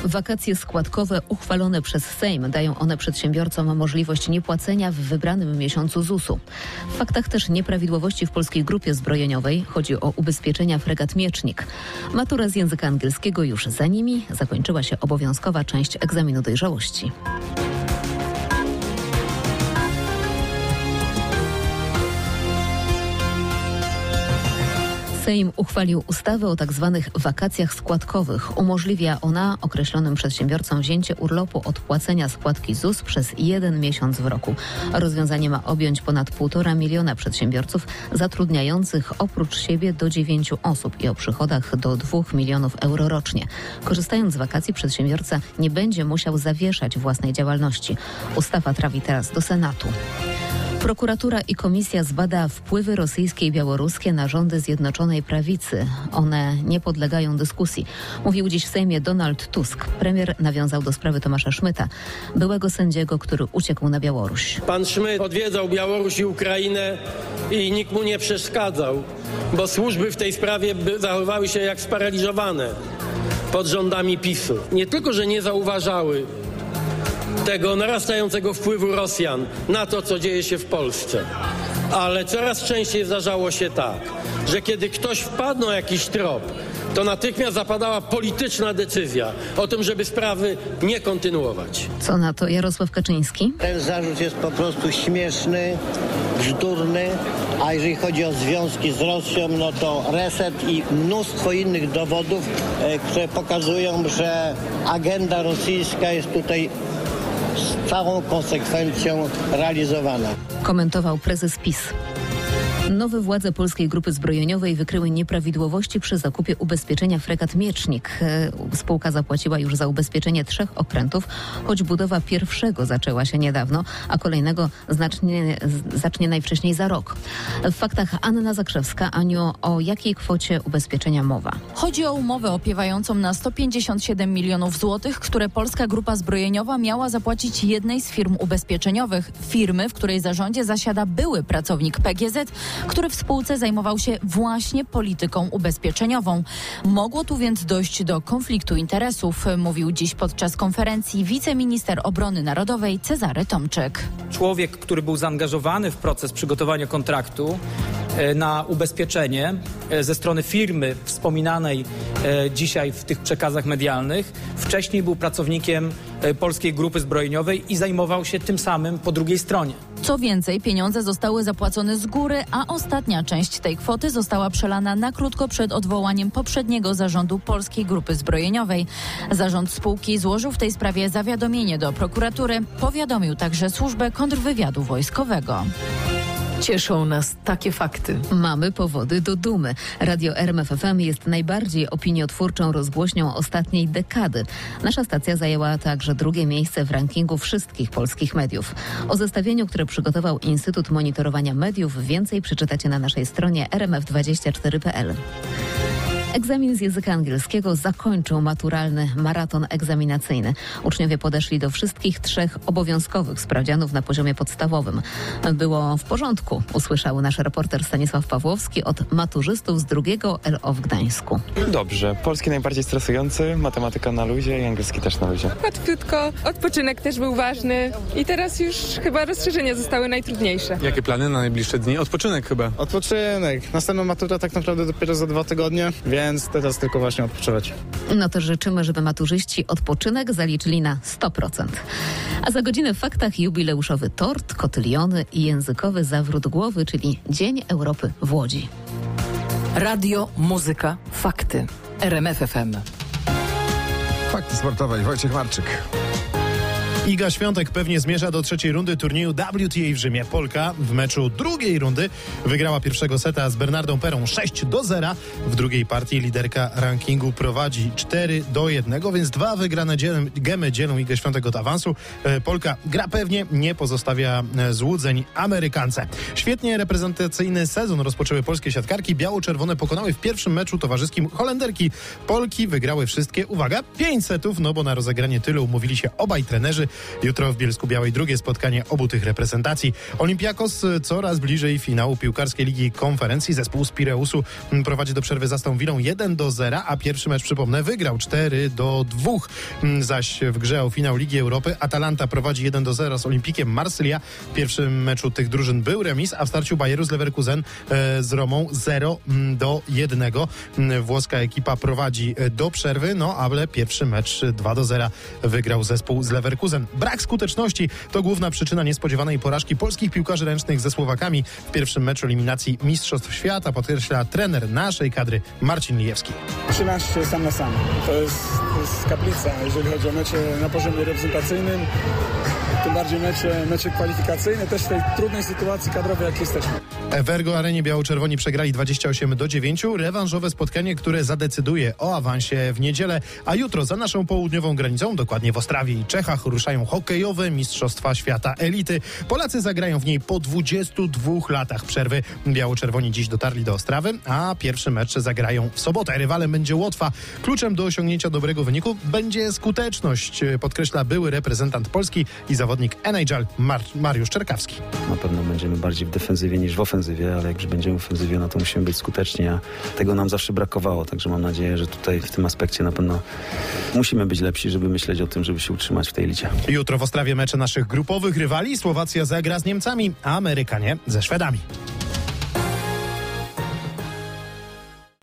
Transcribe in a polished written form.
Wakacje składkowe uchwalone przez Sejm dają one przedsiębiorcom możliwość niepłacenia w wybranym miesiącu ZUS-u. W faktach też nieprawidłowości w Polskiej Grupie Zbrojeniowej. Chodzi o ubezpieczenia fregat Miecznik. Matura z języka angielskiego już za nimi. Zakończyła się obowiązkowa część egzaminu dojrzałości. Sejm uchwalił ustawę o tzw. wakacjach składkowych. Umożliwia ona określonym przedsiębiorcom wzięcie urlopu od płacenia składki ZUS przez 1 miesiąc w roku. Rozwiązanie ma objąć ponad 1,5 miliona przedsiębiorców zatrudniających oprócz siebie do 9 osób i o przychodach do 2 milionów euro rocznie. Korzystając z wakacji przedsiębiorca nie będzie musiał zawieszać własnej działalności. Ustawa trafi teraz do Senatu. Prokuratura i komisja zbada wpływy rosyjskie i białoruskie na rządy Zjednoczonej Prawicy. One nie podlegają dyskusji. Mówił dziś w Sejmie Donald Tusk. Premier nawiązał do sprawy Tomasza Szmyta, byłego sędziego, który uciekł na Białoruś. Pan Szmyt odwiedzał Białoruś i Ukrainę i nikt mu nie przeszkadzał, bo służby w tej sprawie zachowywały się jak sparaliżowane pod rządami PiS-u. Nie tylko, że nie zauważały tego narastającego wpływu Rosjan na to, co dzieje się w Polsce. Ale coraz częściej zdarzało się tak, że kiedy ktoś wpadł na jakiś trop, to natychmiast zapadała polityczna decyzja o tym, żeby sprawy nie kontynuować. Co na to Jarosław Kaczyński? Ten zarzut jest po prostu śmieszny, bzdurny, a jeżeli chodzi o związki z Rosją, no to reset i mnóstwo innych dowodów, które pokazują, że agenda rosyjska jest tutaj z całą konsekwencją realizowana. Komentował prezes PiS. Nowe władze Polskiej Grupy Zbrojeniowej wykryły nieprawidłowości przy zakupie ubezpieczenia fregat Miecznik. Spółka zapłaciła już za ubezpieczenie 3 okrętów, choć budowa pierwszego zaczęła się niedawno, a kolejnego zacznie najwcześniej za rok. W faktach Anna Zakrzewska. Aniu, o jakiej kwocie ubezpieczenia mowa? Chodzi o umowę opiewającą na 157 milionów złotych, które Polska Grupa Zbrojeniowa miała zapłacić jednej z firm ubezpieczeniowych. Firmy, w której zarządzie zasiada były pracownik PGZ, który w spółce zajmował się właśnie polityką ubezpieczeniową. Mogło tu więc dojść do konfliktu interesów, mówił dziś podczas konferencji wiceminister obrony narodowej Cezary Tomczyk. Człowiek, który był zaangażowany w proces przygotowania kontraktu na ubezpieczenie ze strony firmy wspominanej dzisiaj w tych przekazach medialnych, wcześniej był pracownikiem Polskiej Grupy Zbrojeniowej i zajmował się tym samym po drugiej stronie. Co więcej, pieniądze zostały zapłacone z góry, a ostatnia część tej kwoty została przelana na krótko przed odwołaniem poprzedniego zarządu Polskiej Grupy Zbrojeniowej. Zarząd spółki złożył w tej sprawie zawiadomienie do prokuratury. Powiadomił także Służbę Kontrwywiadu Wojskowego. Cieszą nas takie fakty. Mamy powody do dumy. Radio RMF FM jest najbardziej opiniotwórczą rozgłośnią ostatniej dekady. Nasza stacja zajęła także 2. miejsce w rankingu wszystkich polskich mediów. O zestawieniu, które przygotował Instytut Monitorowania Mediów, więcej przeczytacie na naszej stronie rmf24.pl. Egzamin z języka angielskiego zakończył maturalny maraton egzaminacyjny. Uczniowie podeszli do wszystkich 3 obowiązkowych sprawdzianów na poziomie podstawowym. Było w porządku, usłyszał nasz reporter Stanisław Pawłowski od maturzystów z 2. LO w Gdańsku. Dobrze. Polski najbardziej stresujący, matematyka na luzie i angielski też na luzie. Łatwiutko, odpoczynek też był ważny i teraz już chyba rozszerzenia zostały najtrudniejsze. Jakie plany na najbliższe dni? Odpoczynek chyba. Odpoczynek. Następna matura tak naprawdę dopiero za 2 tygodnie, więc teraz tylko właśnie odpoczywać. No to życzymy, żeby maturzyści odpoczynek zaliczyli na 100%. A za godzinę w faktach jubileuszowy tort, kotyliony i językowy zawrót głowy, czyli Dzień Europy w Łodzi. Radio, muzyka, fakty. RMF FM. Fakty sportowe. Wojciech Marczyk. Iga Świątek pewnie zmierza do 3. rundy turnieju WTA w Rzymie. Polka w meczu 2. rundy wygrała pierwszego seta z Bernardą Perą 6-0. W drugiej partii liderka rankingu prowadzi 4-1, więc 2 wygrane gemy dzielą Igę Świątek od awansu. Polka gra pewnie, nie pozostawia złudzeń Amerykance. Świetnie reprezentacyjny sezon rozpoczęły polskie siatkarki. Biało-czerwone pokonały w pierwszym meczu towarzyskim Holenderki. Polki wygrały wszystkie, uwaga, 5 setów, no bo na rozegranie tylu umówili się obaj trenerzy. Jutro w Bielsku-Białej drugie spotkanie obu tych reprezentacji. Olympiakos coraz bliżej finału piłkarskiej Ligi Konferencji. Zespół z Pireusu prowadzi do przerwy z Aston Villą 1-0, a pierwszy mecz, przypomnę, wygrał 4-2. Zaś w grze o finał Ligi Europy Atalanta prowadzi 1-0 z Olimpikiem Marsylia. W pierwszym meczu tych drużyn był remis, a w starciu Bayeru z Leverkusen z Romą 0-1. Włoska ekipa prowadzi do przerwy, ale pierwszy mecz 2-0 wygrał zespół z Leverkusen. Brak skuteczności to główna przyczyna niespodziewanej porażki polskich piłkarzy ręcznych ze Słowakami w pierwszym meczu eliminacji Mistrzostw Świata, podkreśla trener naszej kadry Marcin Lijewski. 13 sam na sam. To jest kaplica, jeżeli chodzi o mecze na poziomie reprezentacyjnym. Tym bardziej mecze kwalifikacyjne, też w tej trudnej sytuacji kadrowej, jak jesteśmy. W Ergo Arenie biało-czerwoni przegrali 28-9. Rewanżowe spotkanie, które zadecyduje o awansie w niedzielę. A jutro za naszą południową granicą, dokładnie w Ostrawie i Czechach, ruszają hokejowe Mistrzostwa Świata Elity. Polacy zagrają w niej po 22 latach przerwy. Biało-czerwoni dziś dotarli do Ostrawy, a pierwszy mecz zagrają w sobotę. Rywalem będzie Łotwa. Kluczem do osiągnięcia dobrego wyniku będzie skuteczność, podkreśla były reprezentant Polski i zawodnik NHL Mariusz Czerkawski. Na pewno będziemy bardziej w defensywie niż w ofensywie, ale jak już będziemy w ofensywie, to musimy być skuteczni, a tego nam zawsze brakowało, także mam nadzieję, że tutaj w tym aspekcie na pewno musimy być lepsi, żeby myśleć o tym, żeby się utrzymać w tej licie. Jutro w Ostrawie mecze naszych grupowych rywali. Słowacja zagra z Niemcami, a Amerykanie ze Szwedami.